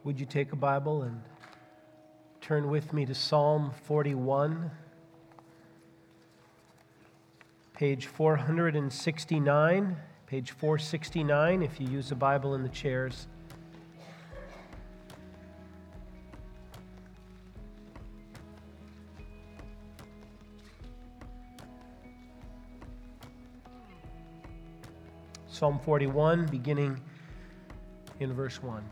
Would you take a Bible and turn with me to Psalm 41, page 469, page 469, if you use a Bible in the chairs. Psalm 41, beginning in verse 1.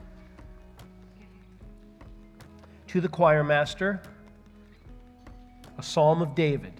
To the choir master, a psalm of David.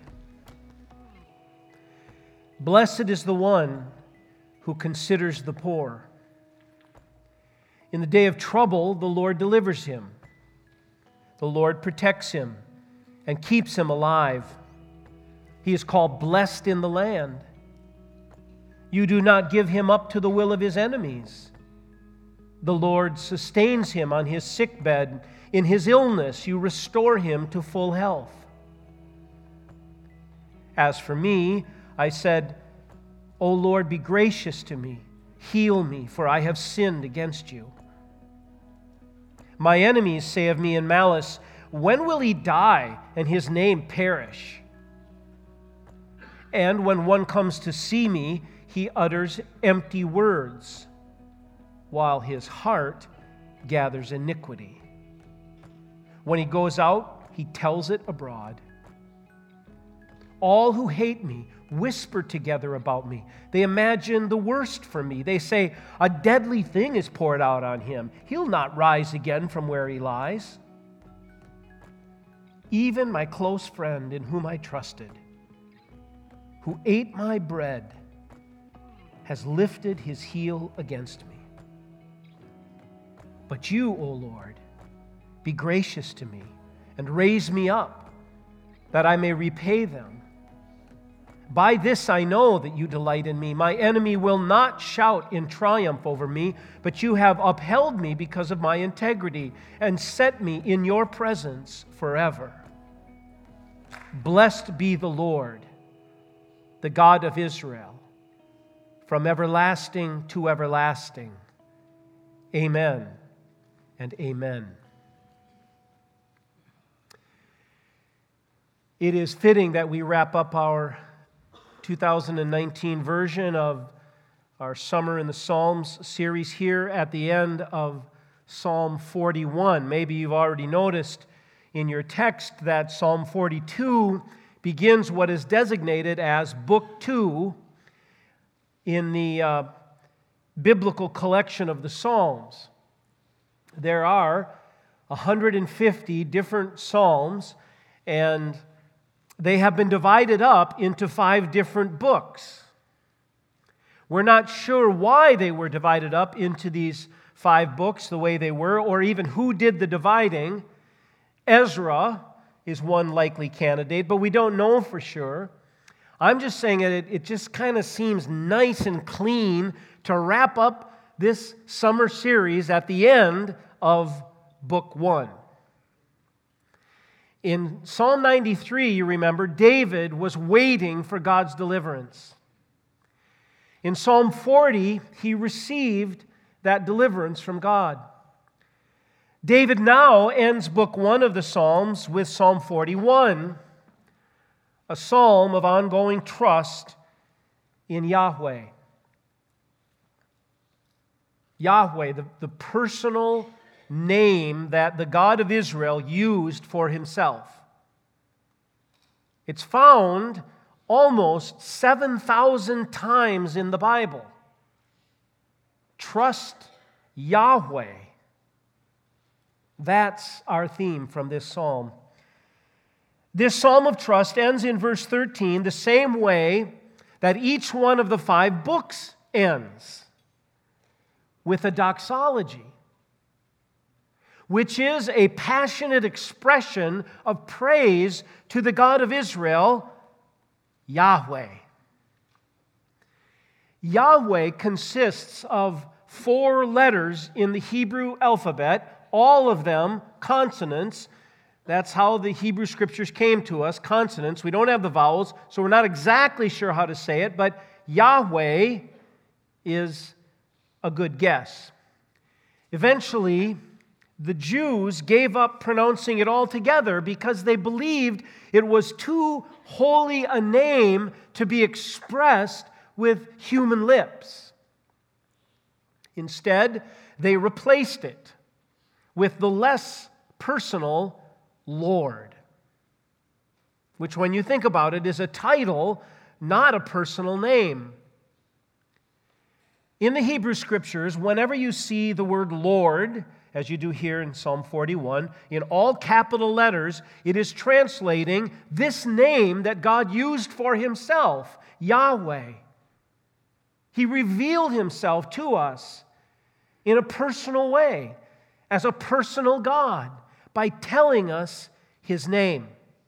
Blessed is the one who considers the poor. In the day of trouble, the Lord delivers him. The Lord protects him and keeps him alive. He is called blessed in the land. You do not give him up to the will of his enemies. The Lord sustains him on his sickbed. In his illness, you restore him to full health. As for me, I said, O Lord, be gracious to me. Heal me, for I have sinned against you. My enemies say of me in malice, when will he die and his name perish? And when one comes to see me, he utters empty words, while his heart gathers iniquity. When he goes out, he tells it abroad. All who hate me whisper together about me. They imagine the worst for me. They say, a deadly thing is poured out on him. He'll not rise again from where he lies. Even my close friend in whom I trusted, who ate my bread, has lifted his heel against me. But you, O Lord, be gracious to me and raise me up, that I may repay them. By this I know that you delight in me. My enemy will not shout in triumph over me, but you have upheld me because of my integrity and set me in your presence forever. Blessed be the Lord, the God of Israel, from everlasting to everlasting. Amen and amen. It is fitting that we wrap up our 2019 version of our Summer in the Psalms series here at the end of Psalm 41. Maybe you've already noticed in your text that Psalm 42 begins what is designated as Book 2 in the biblical collection of the Psalms. There are 150 different Psalms, and they have been divided up into 5 different books. We're not sure why they were divided up into these 5 books the way they were, or even who did the dividing. Ezra is one likely candidate, but we don't know for sure. I'm just saying that it just kind of seems nice and clean to wrap up this summer series at the end of Book 1. In Psalm 93, you remember, David was waiting for God's deliverance. In Psalm 40, he received that deliverance from God. David now ends Book 1 of the Psalms with Psalm 41, a psalm of ongoing trust in Yahweh. Yahweh, the personal name that the God of Israel used for himself. It's found almost 7,000 times in the Bible. Trust Yahweh. That's our theme from this psalm. This psalm of trust ends in verse 13 the same way that each one of the 5 books ends, with a doxology, which is a passionate expression of praise to the God of Israel, Yahweh. Yahweh consists of 4 letters in the Hebrew alphabet, all of them consonants. That's how the Hebrew Scriptures came to us, consonants. We don't have the vowels, so we're not exactly sure how to say it, but Yahweh is a good guess. Eventually, the Jews gave up pronouncing it altogether because they believed it was too holy a name to be expressed with human lips. Instead, they replaced it with the less personal Lord, which, when you think about it, is a title, not a personal name. In the Hebrew Scriptures, whenever you see the word Lord, as you do here in Psalm 41, in all capital letters, it is translating this name that God used for himself, Yahweh. He revealed himself to us in a personal way, as a personal God, by telling us his name.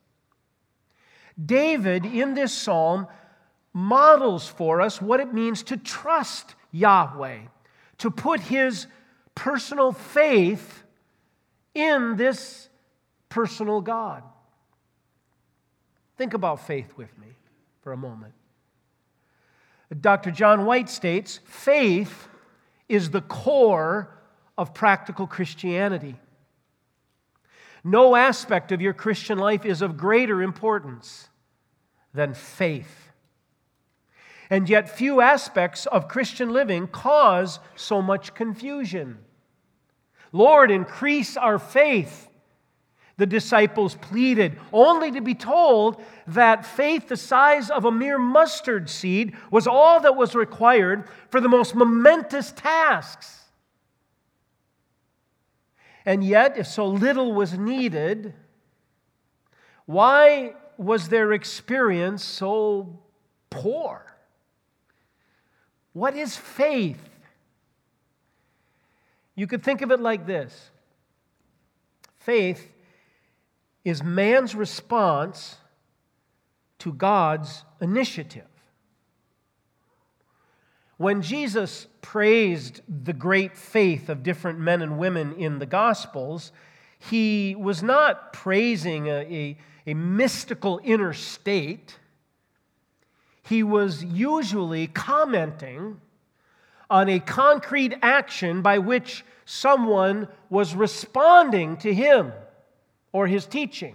David, in this psalm, models for us what it means to trust Yahweh, to put his personal faith in this personal God. Think about faith with me for a moment. Dr. John White states, faith is the core of practical Christianity. No aspect of your Christian life is of greater importance than faith. And yet few aspects of Christian living cause so much confusion. Lord, increase our faith, the disciples pleaded, only to be told that faith the size of a mere mustard seed was all that was required for the most momentous tasks. And yet, if so little was needed, why was their experience so poor? What is faith? You could think of it like this. Faith is man's response to God's initiative. When Jesus praised the great faith of different men and women in the Gospels, he was not praising a mystical inner state. He was usually commenting on a concrete action by which someone was responding to him or his teaching.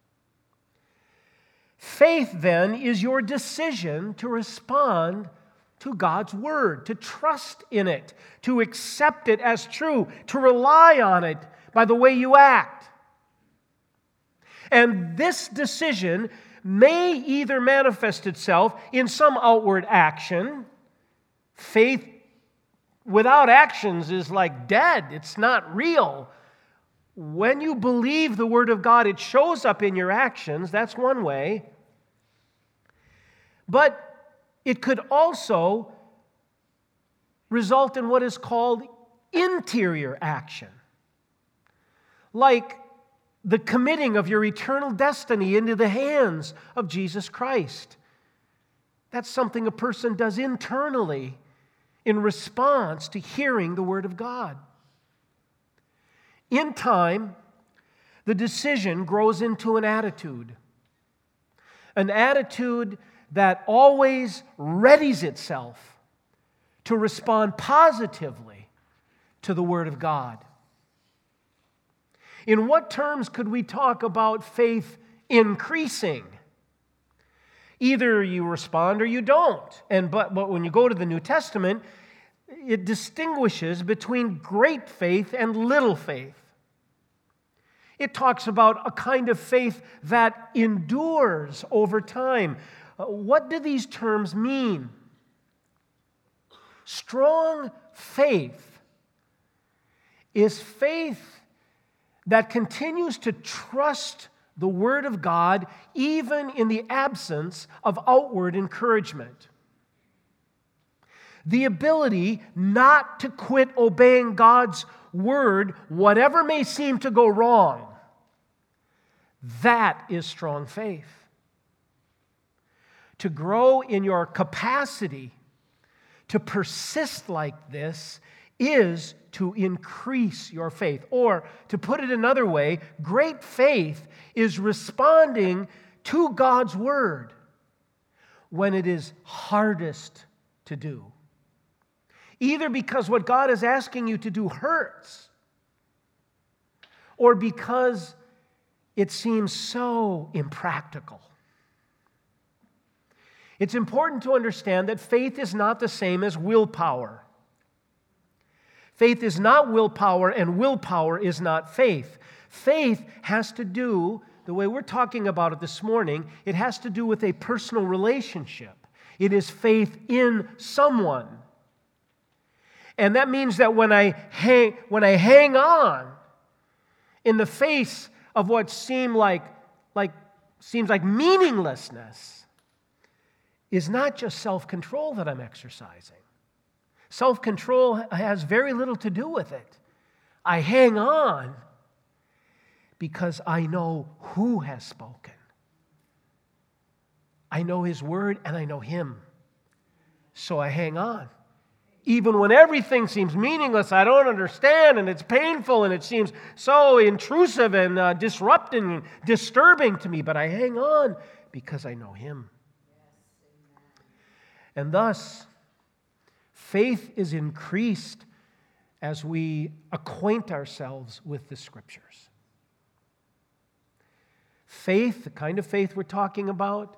Faith, then, is your decision to respond to God's Word, to trust in it, to accept it as true, to rely on it by the way you act. And this decision may either manifest itself in some outward action. Faith without actions is like dead. It's not real. When you believe the Word of God, it shows up in your actions. That's one way. But it could also result in what is called interior action, like the committing of your eternal destiny into the hands of Jesus Christ. That's something a person does internally in response to hearing the Word of God. In time, the decision grows into an attitude that always readies itself to respond positively to the Word of God. In what terms could we talk about faith increasing? Either you respond or you don't. But when you go to the New Testament, it distinguishes between great faith and little faith. It talks about a kind of faith that endures over time. What do these terms mean? Strong faith is faith that continues to trust the Word of God even in the absence of outward encouragement. The ability not to quit obeying God's Word, whatever may seem to go wrong, that is strong faith. To grow in your capacity to persist like this is to increase your faith. Or, to put it another way, great faith is responding to God's Word when it is hardest to do. Either because what God is asking you to do hurts, or because it seems so impractical. It's important to understand that faith is not the same as willpower. Faith is not willpower, and willpower is not faith. Faith has to do, the way we're talking about it this morning, it has to do with a personal relationship. It is faith in someone. And that means that when I hang on in the face of what seems like meaninglessness, is not just self-control that I'm exercising. Self-control has very little to do with it. I hang on because I know who has spoken. I know His word and I know Him. So I hang on. Even when everything seems meaningless, I don't understand, and it's painful, and it seems so intrusive and disrupting and disturbing to me, but I hang on because I know Him. And thus, faith is increased as we acquaint ourselves with the Scriptures. Faith, the kind of faith we're talking about,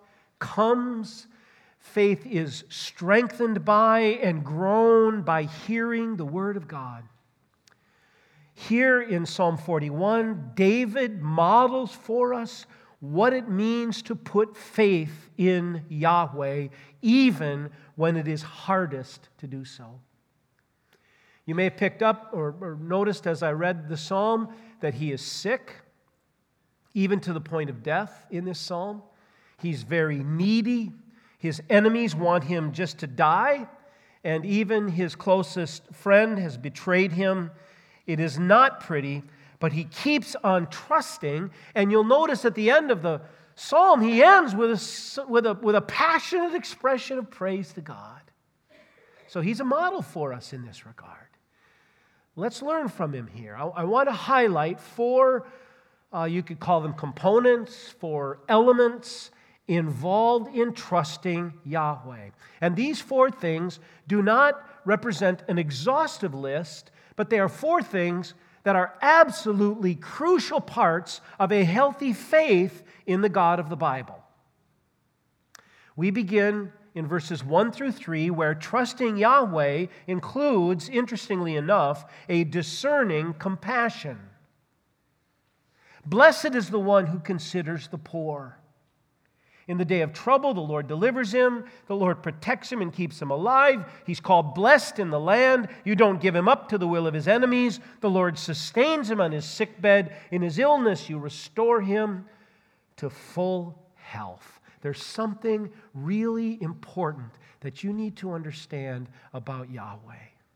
faith is strengthened by and grown by hearing the Word of God. Here in Psalm 41, David models for us what it means to put faith in Yahweh, even when it is hardest to do so. You may have picked up or noticed as I read the psalm that he is sick, even to the point of death in this psalm. He's very needy. His enemies want him just to die, and even his closest friend has betrayed him. It is not pretty, but he keeps on trusting, and you'll notice at the end of the psalm, he ends with a passionate expression of praise to God. So he's a model for us in this regard. Let's learn from him here. I want to highlight four, you could call them components, four elements involved in trusting Yahweh. And these four things do not represent an exhaustive list, but they are four things that are absolutely crucial parts of a healthy faith in the God of the Bible. We begin in verses 1 through 3, where trusting Yahweh includes, interestingly enough, a discerning compassion. Blessed is the one who considers the poor. In the day of trouble, the Lord delivers him. The Lord protects him and keeps him alive. He's called blessed in the land. You don't give him up to the will of his enemies. The Lord sustains him on his sickbed. In his illness, you restore him to full health. There's something really important that you need to understand about Yahweh.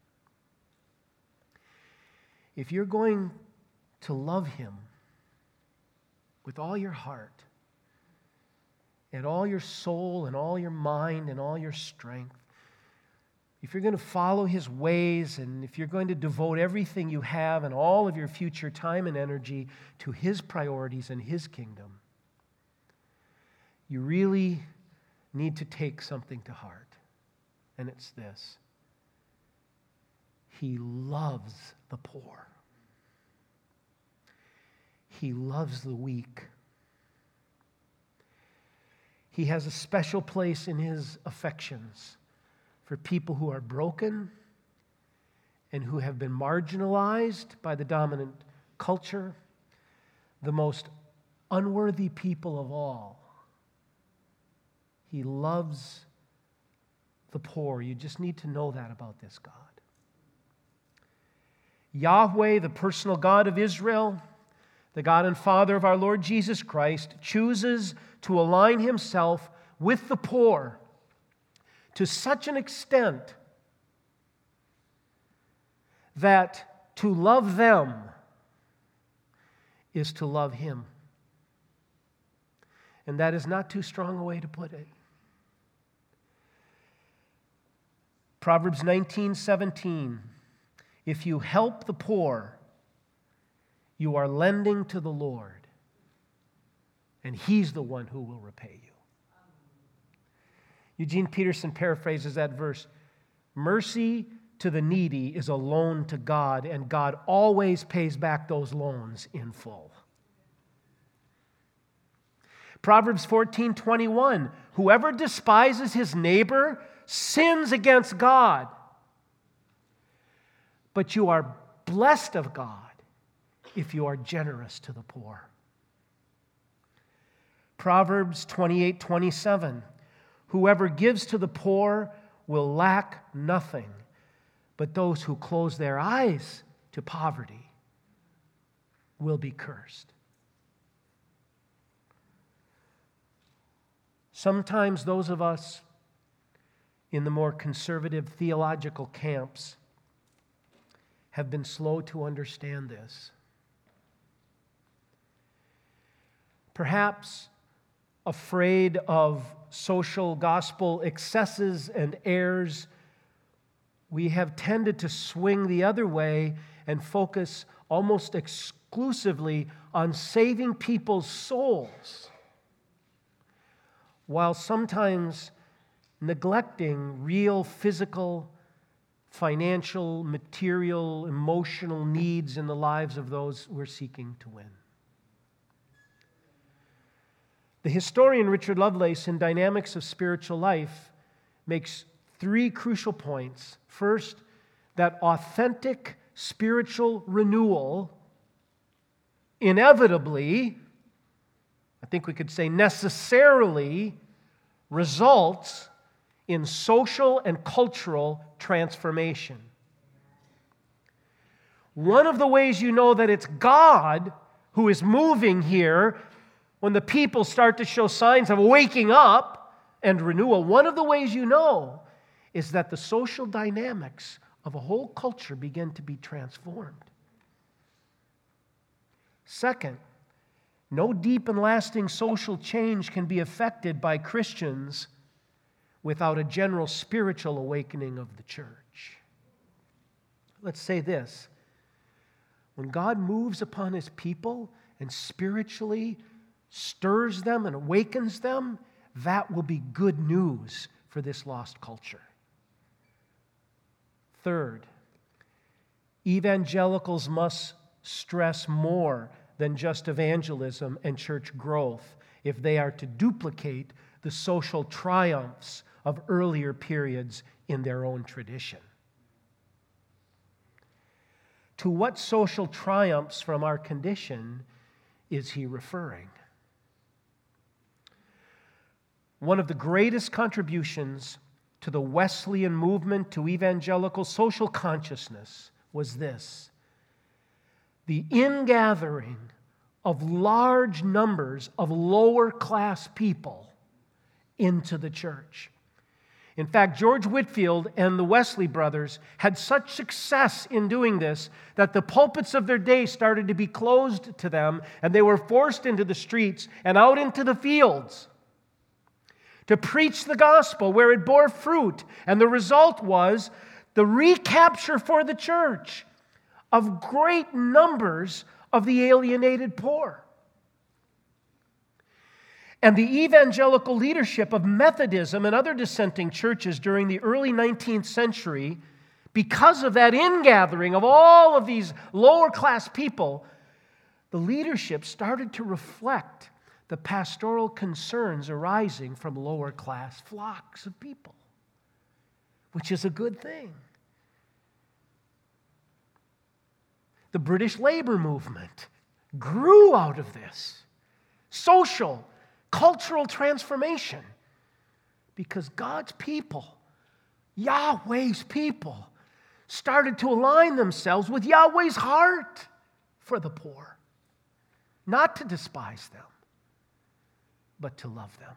If you're going to love him with all your heart, and all your soul, and all your mind, and all your strength, if you're going to follow his ways, and if you're going to devote everything you have and all of your future time and energy to his priorities and his kingdom, you really need to take something to heart. And it's this: he loves the poor. He loves the weak. He has a special place in his affections for people who are broken and who have been marginalized by the dominant culture, the most unworthy people of all. He loves the poor. You just need to know that about this God. Yahweh, the personal God of Israel, the God and Father of our Lord Jesus Christ, chooses to align himself with the poor to such an extent that to love them is to love him. And that is not too strong a way to put it. Proverbs 19:17, if you help the poor, you are lending to the Lord, and he's the one who will repay you. Eugene Peterson paraphrases that verse: mercy to the needy is a loan to God, and God always pays back those loans in full. Proverbs 14:21, whoever despises his neighbor sins against God, but you are blessed of God if you are generous to the poor. Proverbs 28:27, whoever gives to the poor will lack nothing, but those who close their eyes to poverty will be cursed. Sometimes those of us in the more conservative theological camps have been slow to understand this. Perhaps afraid of social gospel excesses and errors, we have tended to swing the other way and focus almost exclusively on saving people's souls, while sometimes neglecting real physical, financial, material, emotional needs in the lives of those we're seeking to win. The historian Richard Lovelace, in Dynamics of Spiritual Life, makes three crucial points. First, that authentic spiritual renewal inevitably, I think we could say necessarily, results in social and cultural transformation. One of the ways you know that it's God who is moving here, when the people start to show signs of waking up and renewal, one of the ways you know is that the social dynamics of a whole culture begin to be transformed. Second, no deep and lasting social change can be effected by Christians without a general spiritual awakening of the church. Let's say this: when God moves upon His people and spiritually stirs them and awakens them, that will be good news for this lost culture. Third, evangelicals must stress more than just evangelism and church growth if they are to duplicate the social triumphs of earlier periods in their own tradition. To what social triumphs from our condition is he referring? One of the greatest contributions to the Wesleyan movement to evangelical social consciousness was this: the ingathering of large numbers of lower class people into the church. In fact, George Whitefield and the Wesley brothers had such success in doing this that the pulpits of their day started to be closed to them, and they were forced into the streets and out into the fields to preach the gospel where it bore fruit. And the result was the recapture for the church of great numbers of the alienated poor. And the evangelical leadership of Methodism and other dissenting churches during the early 19th century, because of that ingathering of all of these lower class people, the leadership started to reflect the pastoral concerns arising from lower class flocks of people, which is a good thing. The British labor movement grew out of this social, cultural transformation because God's people, Yahweh's people, started to align themselves with Yahweh's heart for the poor, not to despise them, but to love them.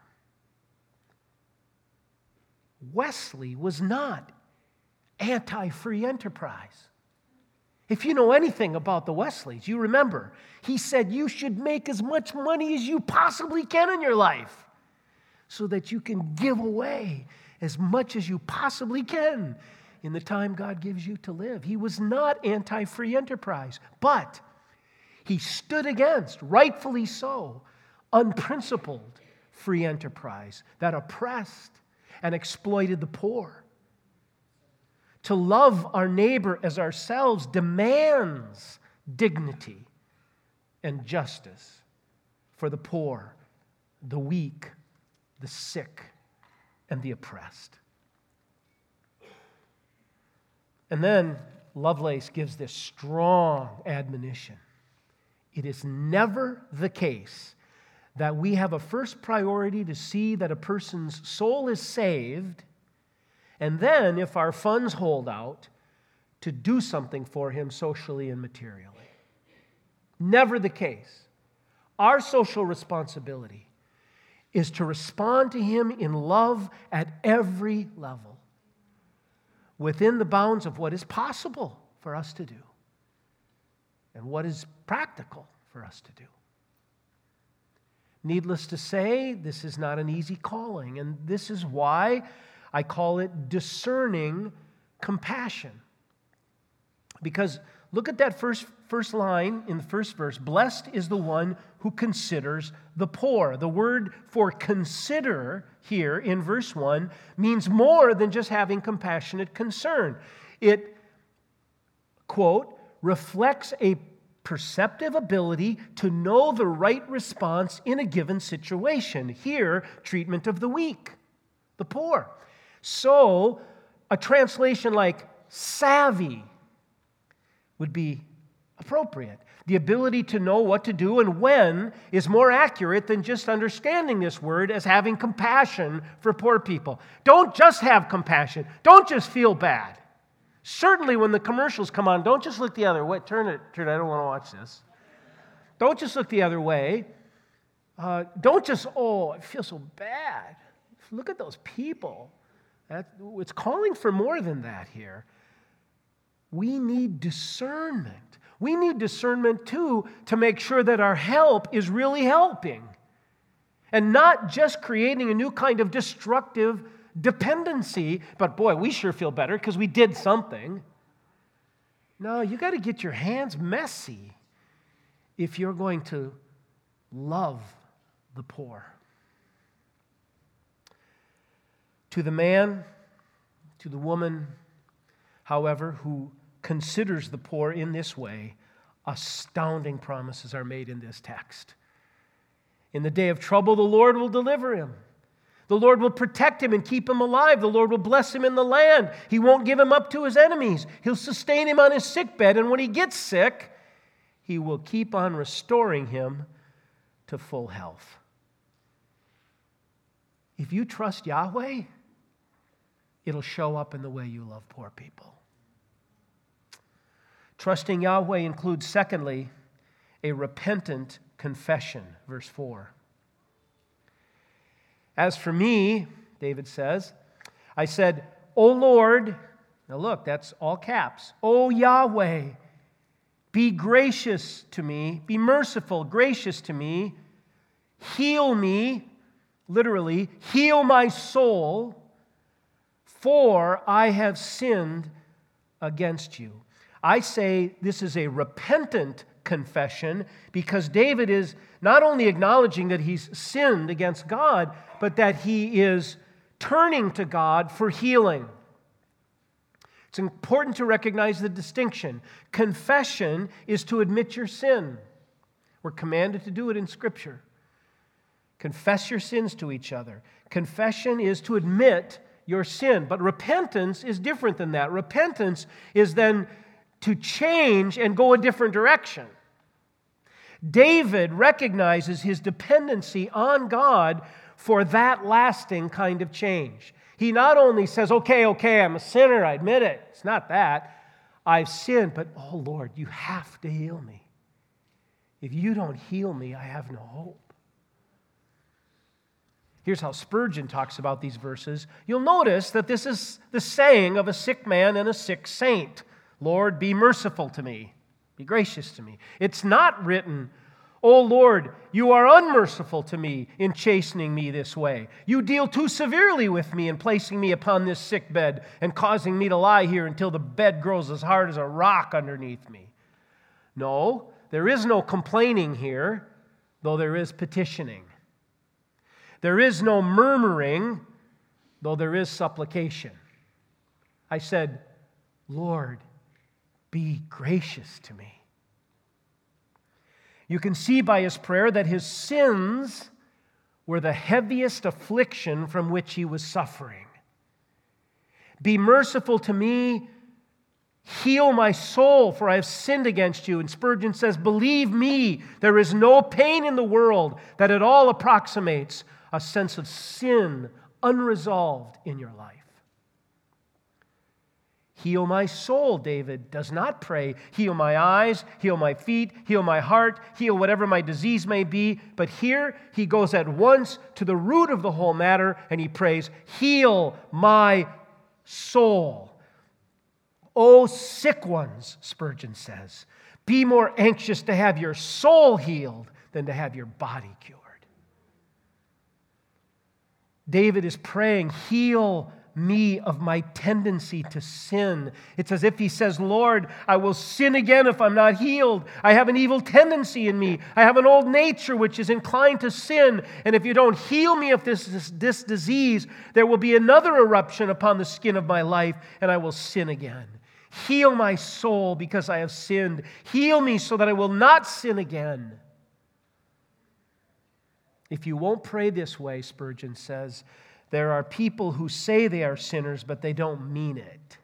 Wesley was not anti-free enterprise. If you know anything about the Wesleys, you remember he said you should make as much money as you possibly can in your life so that you can give away as much as you possibly can in the time God gives you to live. He was not anti-free enterprise, but he stood against, rightfully so, unprincipled free enterprise that oppressed and exploited the poor. To love our neighbor as ourselves demands dignity and justice for the poor, the weak, the sick, and the oppressed. And then Lovelace gives this strong admonition. It is never the case that we have a first priority to see that a person's soul is saved, and then, if our funds hold out, to do something for him socially and materially. Never the case. Our social responsibility is to respond to him in love at every level, within the bounds of what is possible for us to do and what is practical for us to do. Needless to say, this is not an easy calling, and this is why I call it discerning compassion. Because look at that first line in the first verse. Blessed is the one who considers the poor. The word for consider here in verse 1 means more than just having compassionate concern. It, quote, reflects a perceptive ability to know the right response in a given situation. Here, treatment of the weak, the poor. So, a translation like savvy would be appropriate. The ability to know what to do and when is more accurate than just understanding this word as having compassion for poor people. Don't just have compassion. Don't just feel bad. Certainly when the commercials come on, don't just look the other way. Turn it. I don't want to watch this. Don't just look the other way. Don't just, I feel so bad. Look at those people. It's calling for more than that here. We need discernment. We need discernment, too, to make sure that our help is really helping and not just creating a new kind of destructive dependency, but boy, we sure feel better because we did something. No, you got to get your hands messy if you're going to love the poor. To the man, to the woman, however, who considers the poor in this way, astounding promises are made in this text. In the day of trouble, the Lord will deliver him. The Lord will protect him and keep him alive. The Lord will bless him in the land. He won't give him up to his enemies. He'll sustain him on his sickbed, and when he gets sick, he will keep on restoring him to full health. If you trust Yahweh, it'll show up in the way you love poor people. Trusting Yahweh includes, secondly, a repentant confession. Verse 4. As for me, David says, I said, O Lord, now look, that's all caps. O Yahweh, be gracious to me, be merciful, gracious to me, heal me, literally, heal my soul, for I have sinned against you. I say this is a repentant confession because David is not only acknowledging that he's sinned against God, but that he is turning to God for healing. It's important to recognize the distinction. Confession is to admit your sin. We're commanded to do it in Scripture. Confess your sins to each other. Confession is to admit your sin, but repentance is different than that. Repentance is then to change and go a different direction. David recognizes his dependency on God for that lasting kind of change. He not only says, okay, I'm a sinner, I admit it. It's not that. I've sinned, but oh Lord, you have to heal me. If you don't heal me, I have no hope. Here's how Spurgeon talks about these verses. You'll notice that this is the saying of a sick man and a sick saint. Lord, be merciful to me. Be gracious to me. It's not written, O Lord, you are unmerciful to me in chastening me this way. You deal too severely with me in placing me upon this sick bed and causing me to lie here until the bed grows as hard as a rock underneath me. No, there is no complaining here, though there is petitioning. There is no murmuring, though there is supplication. I said, Lord, be gracious to me. You can see by his prayer that his sins were the heaviest affliction from which he was suffering. Be merciful to me, heal my soul, for I have sinned against you. And Spurgeon says, believe me, there is no pain in the world that at all approximates a sense of sin unresolved in your life. Heal my soul, David does not pray. Heal my eyes, heal my feet, heal my heart, heal whatever my disease may be. But here he goes at once to the root of the whole matter and he prays, heal my soul. O sick ones, Spurgeon says, be more anxious to have your soul healed than to have your body cured. David is praying, heal me of my tendency to sin. It's as if he says, Lord, I will sin again if I'm not healed. I have an evil tendency in me. I have an old nature which is inclined to sin. And if you don't heal me of this disease, there will be another eruption upon the skin of my life, and I will sin again. Heal my soul because I have sinned. Heal me so that I will not sin again. If you won't pray this way, Spurgeon says, there are people who say they are sinners, but they don't mean it.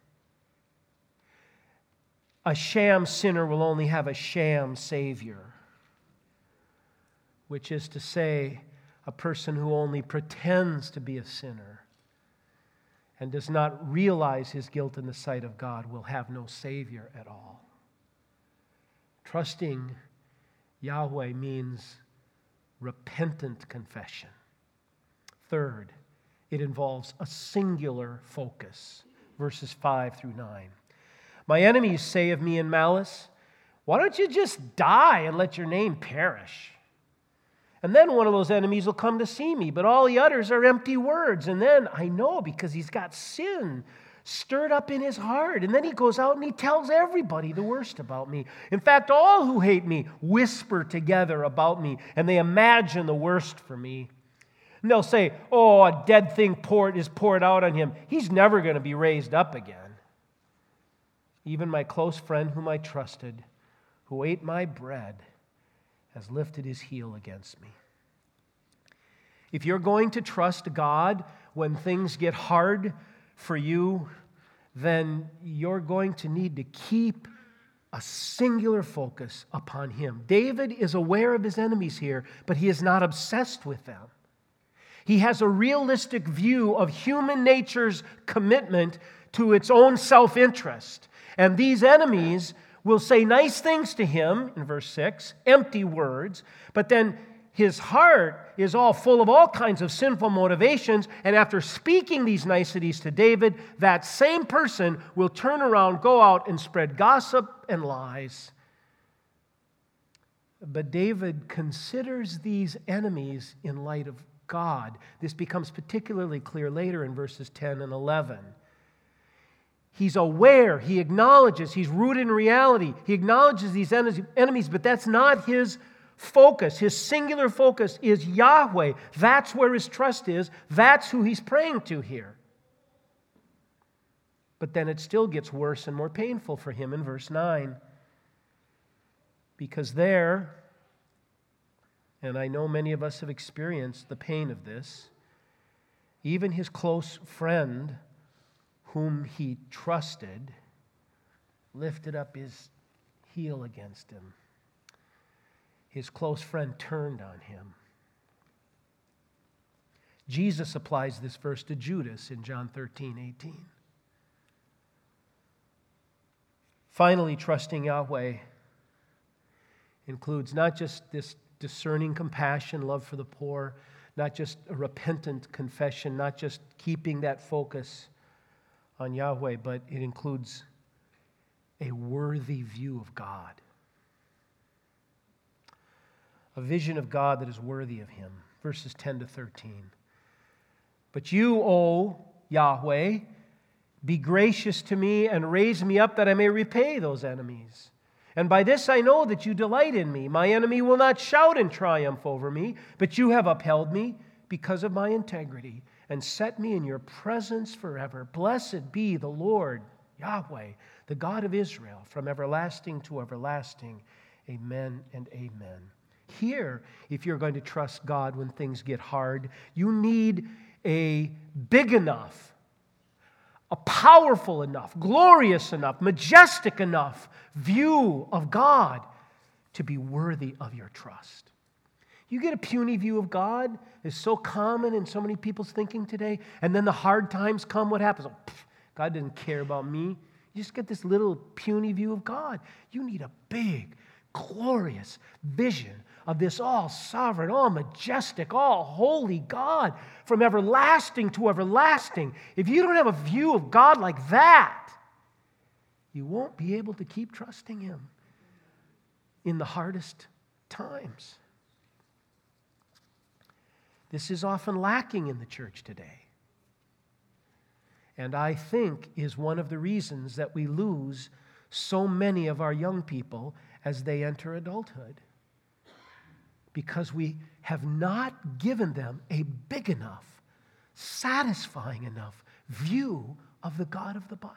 A sham sinner will only have a sham Savior, which is to say, a person who only pretends to be a sinner and does not realize his guilt in the sight of God will have no Savior at all. Trusting Yahweh means repentant confession. Third, it involves a singular focus. Verses 5 through 9. My enemies say of me in malice, why don't you just die and let your name perish? And then one of those enemies will come to see me, but all he utters are empty words. And then I know because he's got sin stirred up in his heart. And then he goes out and he tells everybody the worst about me. In fact, all who hate me whisper together about me, and they imagine the worst for me. And they'll say, oh, a dead thing is poured out on him. He's never going to be raised up again. Even my close friend whom I trusted, who ate my bread, has lifted his heel against me. If you're going to trust God when things get hard for you, then you're going to need to keep a singular focus upon him. David is aware of his enemies here, but he is not obsessed with them. He has a realistic view of human nature's commitment to its own self-interest. And these enemies will say nice things to him, in verse 6, empty words, but then his heart is all full of all kinds of sinful motivations, and after speaking these niceties to David, that same person will turn around, go out, and spread gossip and lies. But David considers these enemies in light of God. This becomes particularly clear later in verses 10 and 11. He's aware, he acknowledges, he's rooted in reality. He acknowledges these enemies, but that's not his focus. His singular focus is Yahweh. That's where his trust is. That's who he's praying to here. But then it still gets worse and more painful for him in verse 9. Because there, and I know many of us have experienced the pain of this, even his close friend, whom he trusted, lifted up his heel against him. His close friend turned on him. Jesus applies this verse to Judas in John 13:18. Finally, trusting Yahweh includes not just this discerning compassion, love for the poor, not just a repentant confession, not just keeping that focus on Yahweh, but it includes a worthy view of God. A vision of God that is worthy of him. Verses 10 to 13. But you, O Yahweh, be gracious to me and raise me up that I may repay those enemies. And by this I know that you delight in me. My enemy will not shout in triumph over me, but you have upheld me because of my integrity and set me in your presence forever. Blessed be the Lord Yahweh, the God of Israel, from everlasting to everlasting. Amen and amen. Here, if you're going to trust God when things get hard, you need a big enough, a powerful enough, glorious enough, majestic enough view of God to be worthy of your trust. You get a puny view of God. It's so common in so many people's thinking today. And then the hard times come. What happens? Oh, God didn't care about me. You just get this little puny view of God. You need a big, glorious vision of this all-sovereign, all-majestic, all-holy God from everlasting to everlasting. If you don't have a view of God like that, you won't be able to keep trusting Him in the hardest times. This is often lacking in the church today. And I think is one of the reasons that we lose so many of our young people as they enter adulthood. Because we have not given them a big enough, satisfying enough view of the God of the Bible.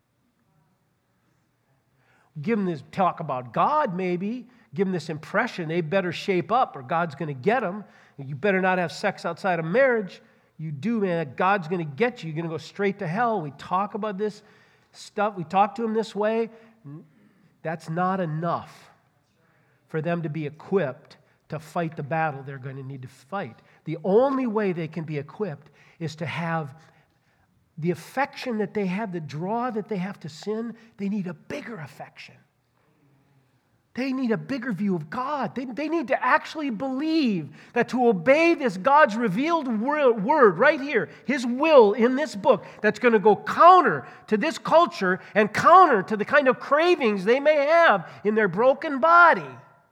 Give them this talk about God, maybe. Give them this impression they better shape up or God's going to get them. You better not have sex outside of marriage. You do, man, God's going to get you. You're going to go straight to hell. We talk about this stuff. We talk to them this way. That's not enough for them to be equipped to fight the battle they're going to need to fight. The only way they can be equipped is to have the affection that they have, the draw that they have to sin. They need a bigger affection. They need a bigger view of God. They need to actually believe that to obey this God's revealed word right here, His will in this book, that's going to go counter to this culture and counter to the kind of cravings they may have in their broken body.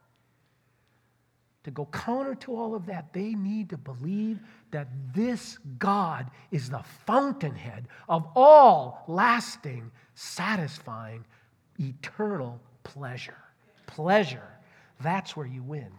To go counter to all of that, they need to believe that this God is the fountainhead of all lasting, satisfying, eternal pleasure. Pleasure. That's where you win.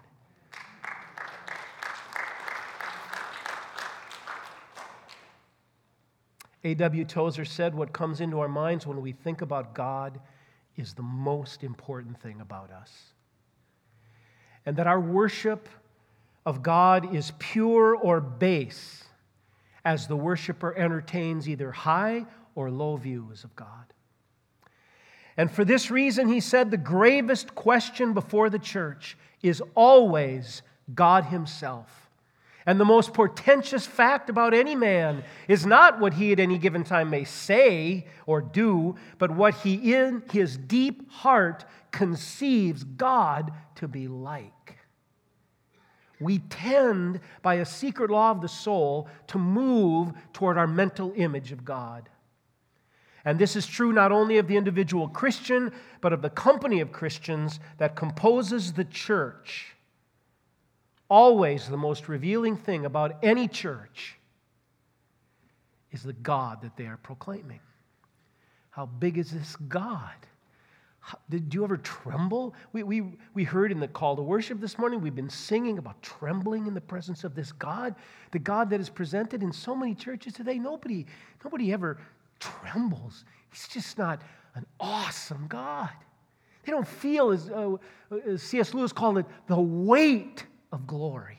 A.W. Tozer said, what comes into our minds when we think about God is the most important thing about us. And that our worship of God is pure or base as the worshiper entertains either high or low views of God. And for this reason, he said, the gravest question before the church is always God Himself. And the most portentous fact about any man is not what he at any given time may say or do, but what he in his deep heart conceives God to be like. We tend, by a secret law of the soul, to move toward our mental image of God. And this is true not only of the individual Christian, but of the company of Christians that composes the church. Always the most revealing thing about any church is the God that they are proclaiming. How big is this God? Did you ever tremble? We heard in the call to worship this morning, we've been singing about trembling in the presence of this God. The God that is presented in so many churches today, nobody ever trembles. He's just not an awesome God. They don't feel, as C.S. Lewis called it, the weight of glory.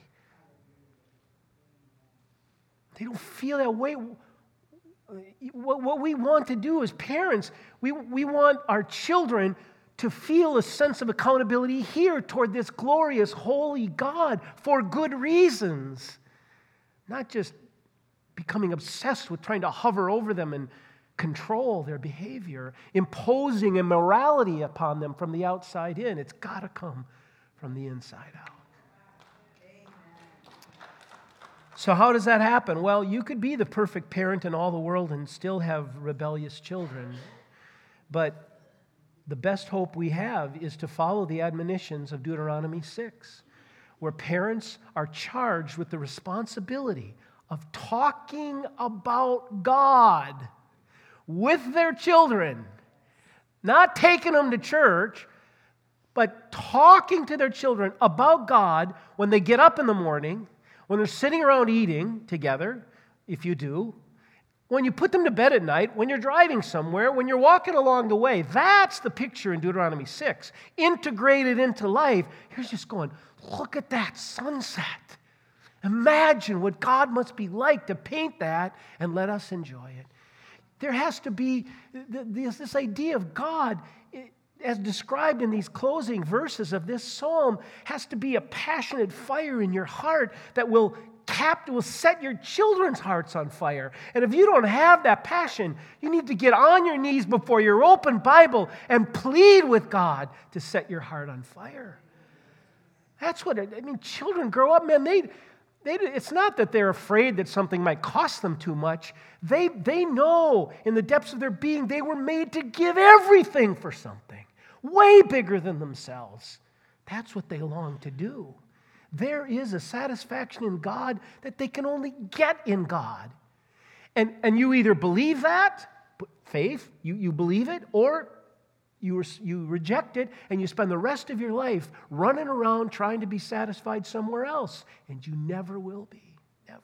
They don't feel that weight. What we want to do as parents, we want our children to feel a sense of accountability here toward this glorious, holy God for good reasons. Not just becoming obsessed with trying to hover over them and control their behavior, imposing immorality upon them from the outside in. It's got to come from the inside out. So how does that happen? Well, you could be the perfect parent in all the world and still have rebellious children. But the best hope we have is to follow the admonitions of Deuteronomy 6, where parents are charged with the responsibility of talking about God with their children, not taking them to church, but talking to their children about God when they get up in the morning, when they're sitting around eating together, if you do, when you put them to bed at night, when you're driving somewhere, when you're walking along the way. That's the picture in Deuteronomy 6. Integrated into life. Here's just going, look at that sunset. Imagine what God must be like to paint that and let us enjoy it. There has to be this idea of God, as described in these closing verses of this psalm, has to be a passionate fire in your heart that will set your children's hearts on fire. And if you don't have that passion, you need to get on your knees before your open Bible and plead with God to set your heart on fire. That's what children grow up, man, it's not that they're afraid that something might cost them too much. They know in the depths of their being they were made to give everything for something way bigger than themselves. That's what they long to do. There is a satisfaction in God that they can only get in God. And you either believe that, faith, you believe it, or you reject it and you spend the rest of your life running around trying to be satisfied somewhere else. And you never will be. Never.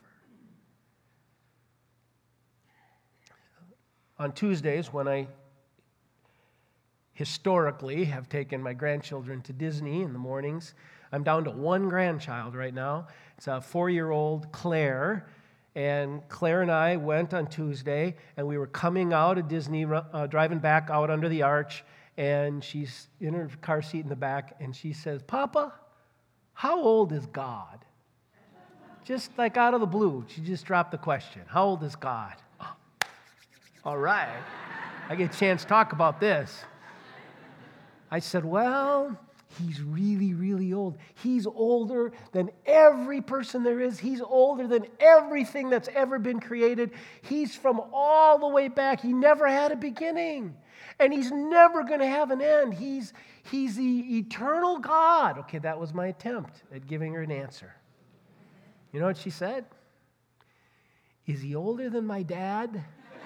On Tuesdays, when I historically have taken my grandchildren to Disney in the mornings, I'm down to one grandchild right now. It's a 4-year-old Claire. And Claire and I went on Tuesday, and we were coming out of Disney, driving back out under the arch, and she's in her car seat in the back, and she says, "Papa, how old is God?" Just like out of the blue, she just dropped the question. How old is God? Oh, all right. I get a chance to talk about this. I said, well, he's really, really old. He's older than every person there is. He's older than everything that's ever been created. He's from all the way back. He never had a beginning. And he's never going to have an end. He's the eternal God. Okay, that was my attempt at giving her an answer. You know what she said? Is he older than my dad?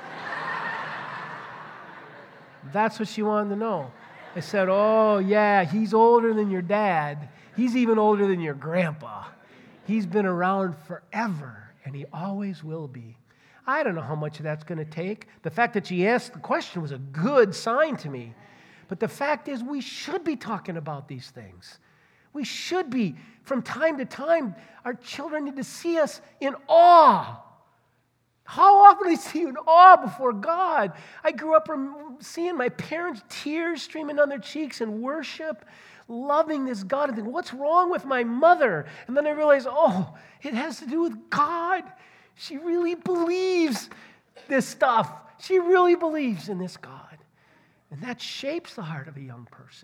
That's what she wanted to know. I said, oh, yeah, he's older than your dad. He's even older than your grandpa. He's been around forever, and he always will be. I don't know how much that's going to take. The fact that she asked the question was a good sign to me. But the fact is, we should be talking about these things. We should be. From time to time, our children need to see us in awe. How often do we see you in awe before God? I grew up seeing my parents' tears streaming down their cheeks in worship, loving this God, and thinking, what's wrong with my mother? And then I realized, oh, it has to do with God. She really believes this stuff. She really believes in this God. And that shapes the heart of a young person.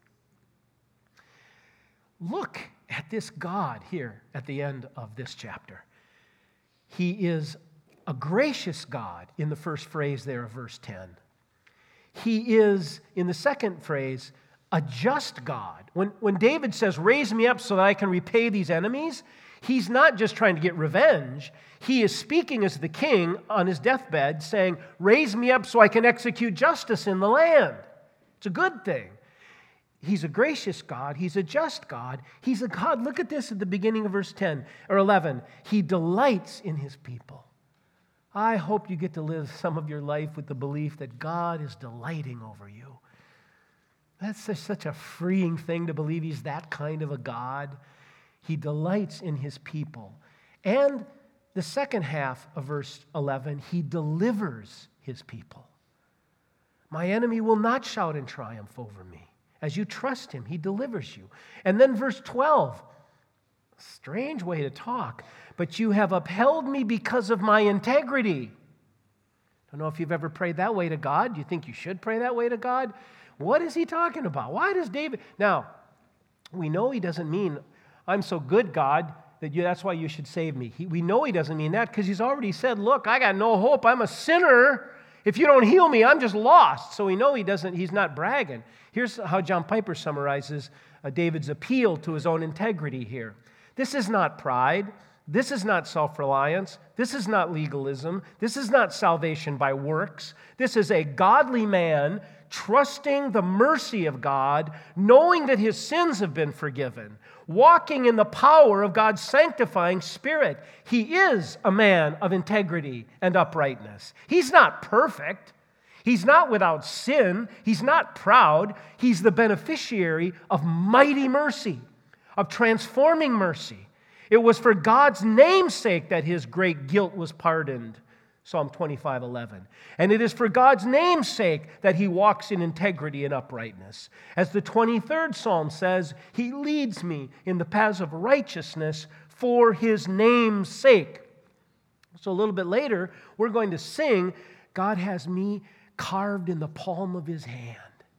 Look at this God here at the end of this chapter. He is a gracious God in the first phrase there of verse 10. He is, in the second phrase, a just God. When David says, raise me up so that I can repay these enemies, he's not just trying to get revenge. He is speaking as the king on his deathbed, saying, raise me up so I can execute justice in the land. It's a good thing. He's a gracious God. He's a just God. He's a God. Look at this at the beginning of verse 10 or 11. He delights in his people. I hope you get to live some of your life with the belief that God is delighting over you. That's such a freeing thing to believe he's that kind of a God. He delights in his people. And the second half of verse 11, he delivers his people. My enemy will not shout in triumph over me. As you trust him, he delivers you. And then verse 12, strange way to talk. But you have upheld me because of my integrity. I don't know if you've ever prayed that way to God. Do you think you should pray that way to God? What is he talking about? Why does David... Now, we know he doesn't mean, I'm so good, God, that's why you should save me. We know he doesn't mean that because he's already said, look, I got no hope. I'm a sinner. If you don't heal me, I'm just lost. So we know he's not bragging. Here's how John Piper summarizes David's appeal to his own integrity here. This is not pride. This is not self-reliance. This is not legalism. This is not salvation by works. This is a godly man trusting the mercy of God, knowing that his sins have been forgiven, walking in the power of God's sanctifying Spirit. He is a man of integrity and uprightness. He's not perfect. He's not without sin. He's not proud. He's the beneficiary of mighty mercy, of transforming mercy. It was for God's name's sake that his great guilt was pardoned. Psalm 25:11. And it is for God's name's sake that he walks in integrity and uprightness. As the 23rd Psalm says, he leads me in the paths of righteousness for his name's sake. So a little bit later, we're going to sing, God has me carved in the palm of his hand.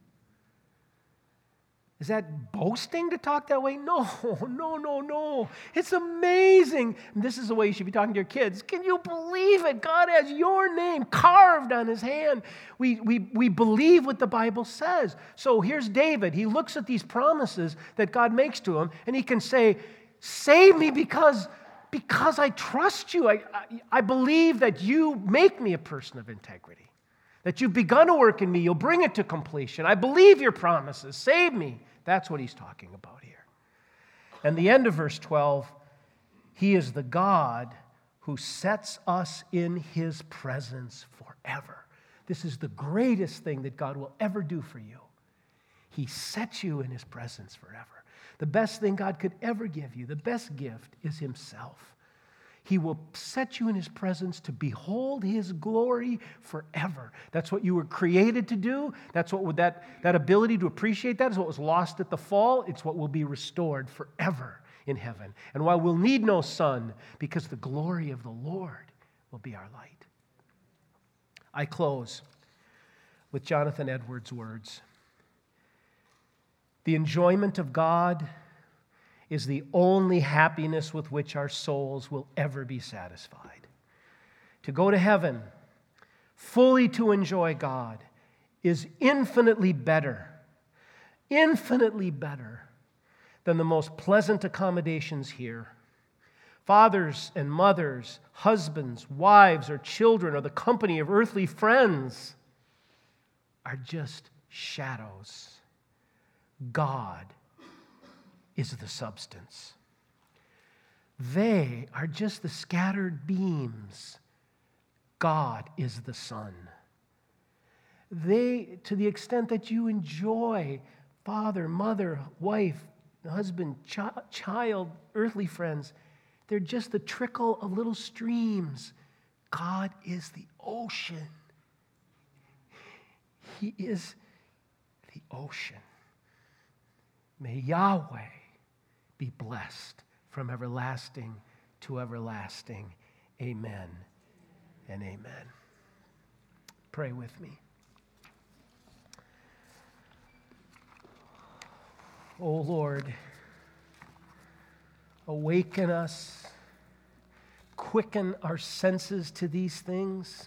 Is that boasting to talk that way? No. It's amazing. And this is the way you should be talking to your kids. Can you believe it? God has your name carved on his hand. We believe what the Bible says. So here's David. He looks at these promises that God makes to him, and he can say, save me because I trust you. I believe that you make me a person of integrity, that you've begun a work in me. You'll bring it to completion. I believe your promises. Save me. That's what he's talking about here. And the end of verse 12, he is the God who sets us in his presence forever. This is the greatest thing that God will ever do for you. He sets you in his presence forever. The best thing God could ever give you, the best gift, is himself. He will set you in his presence to behold his glory forever. That's what you were created to do. That's what that ability to appreciate that is what was lost at the fall. It's what will be restored forever in heaven. And while we'll need no sun, because the glory of the Lord will be our light. I close with Jonathan Edwards' words. The enjoyment of God is the only happiness with which our souls will ever be satisfied. To go to heaven, fully to enjoy God, is infinitely better than the most pleasant accommodations here. Fathers and mothers, husbands, wives, or children, or the company of earthly friends are just shadows. God is the substance. They are just the scattered beams. God is the sun. They, to the extent that you enjoy father, mother, wife, husband, child, earthly friends, they're just the trickle of little streams. God is the ocean. He is the ocean. May Yahweh be blessed from everlasting to everlasting. Amen and amen. Pray with me. O Lord, awaken us, quicken our senses to these things.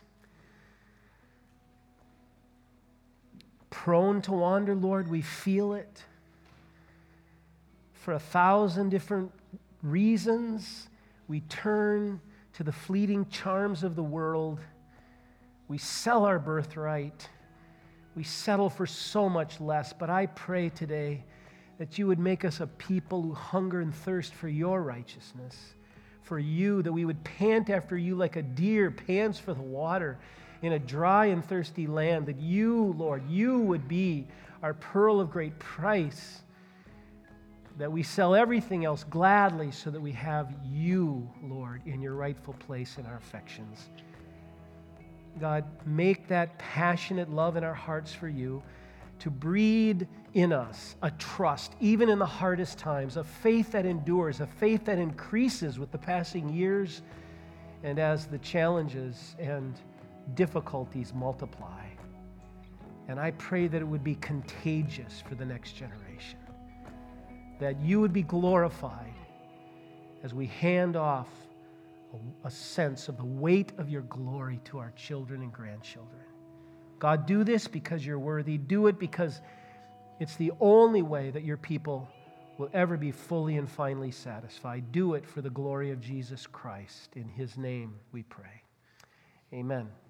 Prone to wander, Lord, we feel it. For 1,000 different reasons, we turn to the fleeting charms of the world. We sell our birthright. We settle for so much less. But I pray today that you would make us a people who hunger and thirst for your righteousness, for you, that we would pant after you like a deer pants for the water in a dry and thirsty land, that you, Lord, you would be our pearl of great price, that we sell everything else gladly so that we have you, Lord, in your rightful place in our affections. God, make that passionate love in our hearts for you to breed in us a trust, even in the hardest times, a faith that endures, a faith that increases with the passing years and as the challenges and difficulties multiply. And I pray that it would be contagious for the next generation, that you would be glorified as we hand off a sense of the weight of your glory to our children and grandchildren. God, do this because you're worthy. Do it because it's the only way that your people will ever be fully and finally satisfied. Do it for the glory of Jesus Christ. In his name we pray. Amen.